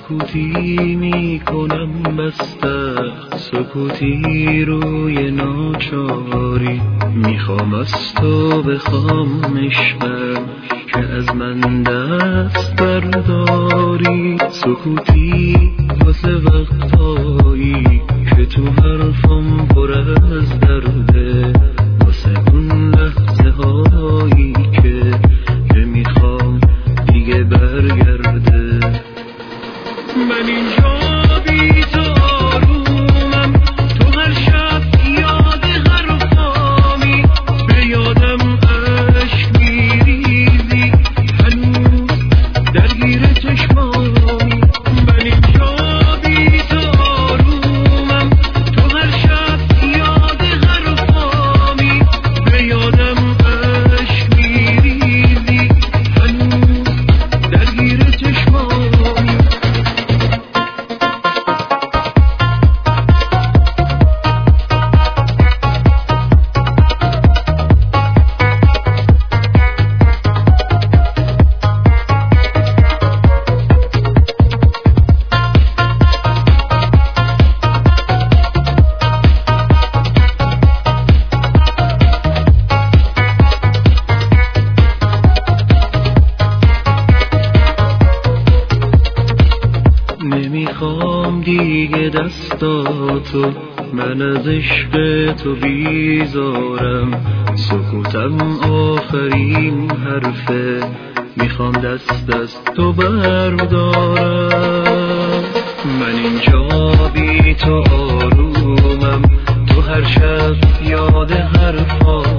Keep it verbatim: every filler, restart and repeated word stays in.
سکوتی میکنم بسته، سکوتی روی ناچاری. میخوام از تو بخوام عشقم که از من دست برداری. سکوتی واسه وقتایی که تو حرفم پر از درده، واسه اون لحظه هایی که نمیخوام دیگه برگرده. من اینجا بی تو آرومم، تو هر شب یاد حرفامی، به یادم عشق میریزی، هنوز درگیر چشمامی. من اینجا بی تو آرومم، تو هر شب یاد حرفامی، به یادم عشق میریزی، هنوز درگیر چشمامی. نمیخوام دیگه دستاتو، من از عشق تو بیزارم. سکوتم آخرین حرفه، میخوام دست از تو بردارم. من اینجا بی تو آرومم، تو هر شب یاد حرفا